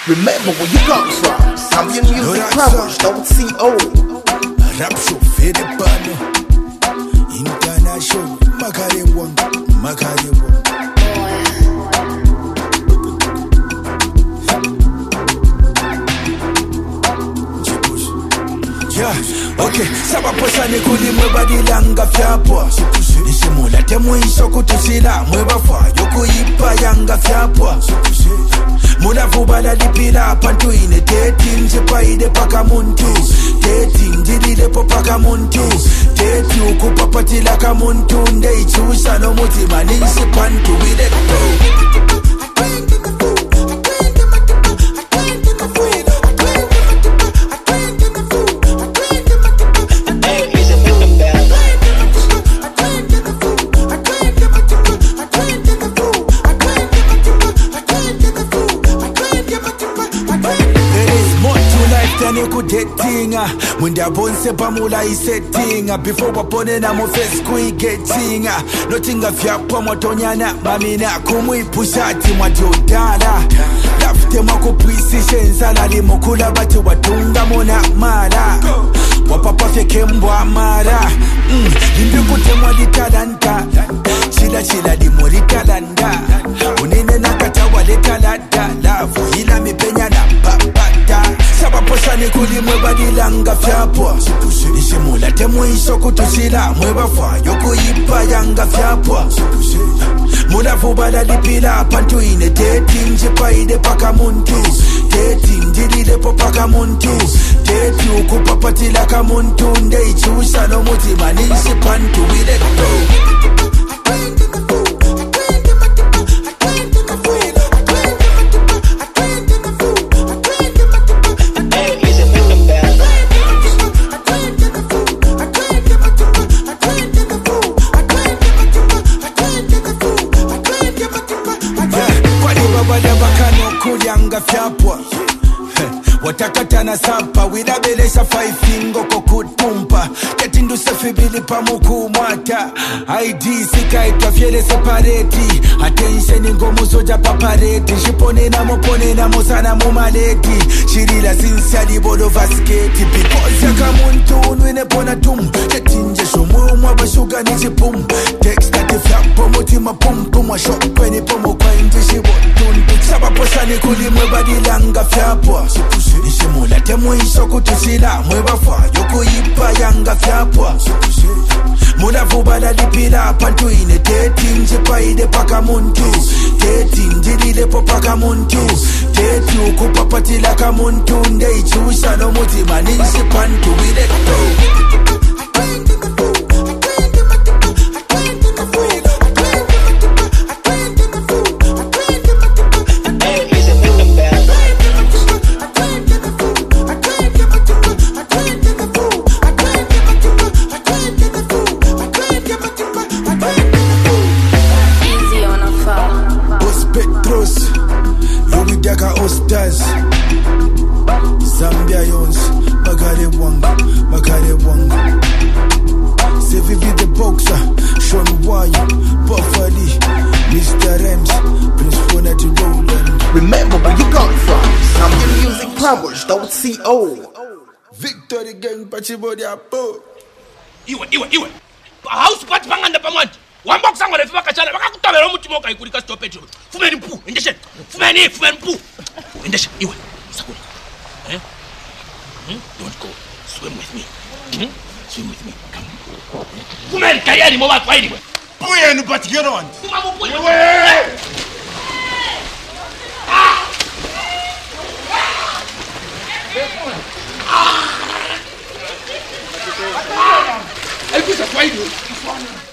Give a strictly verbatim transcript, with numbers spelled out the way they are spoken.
Remember where you come from. Zambian Music Plumbers, don't C O. Rap show, Fede Bano. International, Makare Wong, Makare Wong. Yeah, okay, saba posa ni kuli mweba dilanga fyapwa. Nishimula temu isho kutusila mweba fwa. Yoku ipa yanga fyapwa. Muna fubala lipila pantu ine teti mjipa ide paka muntu. Teti mjilile po paka muntu. Teti ukupapatila ka muntu. Nde ichusha no mutima ninsi pantu ile go. Kudetinga mwenda bonse pamula isetinga before wapone na mo face kuigetinga notinga fyapwa mwatonyana mamina kumwipushati mwajodala lafute mwakupwisi shenzala limokula bati watunga mona mala wapapa fyeke mbwa mara mm, limbikute mwalitalanta chila chila limo litalanda unene nakata waletalada lavu hila mipenya na papata saba posa ni kuli mweba dilanga fyapwa Nishimula temu isho kutusila mweba fwa Yoku ipa yanga fyapwa Muna fubala lipila pantu ine teti mjipa ide paka muntu Teti mjilile po paka muntu Teti ukupapatila ka muntu Nde ichusha no mutima ninsi pantu ile go. Kulyanga fyapwa watakatana sapa wilabelesha faifingo kokutumpa ketindu sefibili pamukumwata I D sikaitwa fyele separeti attention ngomu soja papareti shipone na mopone na mosana mumaleti shirila sinsiali bolo vasketi because yaka muntu unwine pona tum ketinje shomu mwabashuga nijipum text ati fyapo mutima pum pum wa shokweni pomo kwa injishi botundu saba posa ni kuli mweba dilanga fyapwa Nishimula temu isho kutusila mweba fwa Yoku ipa yanga fyapwa Muna fubala lipila pantu ine teti mjipa ide paka muntu Teti mjilile po paka muntu Teti ukupapatila ka muntu Nde ichusha no mutima ninsi pantu ile go. Ostaz Zambia Yons Makare Wanga Makare Wanga Sevi be the boxer Sean Wire Buffali Mister Rems Prince Fona to Roland. Remember where you come from. Zambian Music Plumbers, don't C O. Victory Gang Pachibodi Apo Iwe iwe iwe House party panganda pamwanti Wamba kusanga lefi bakachala bakakutobela umutima okayikulika stopage fumeni mpu endeshe fumeni fumeni mpu endeshe iwe sakula eh hmm? Don't go swim with me hmm? Swim with me come fumeni kayani mo batwa iwe Puye ni batigero wanti fuma mo puye ah ah Elkusa kwa iwe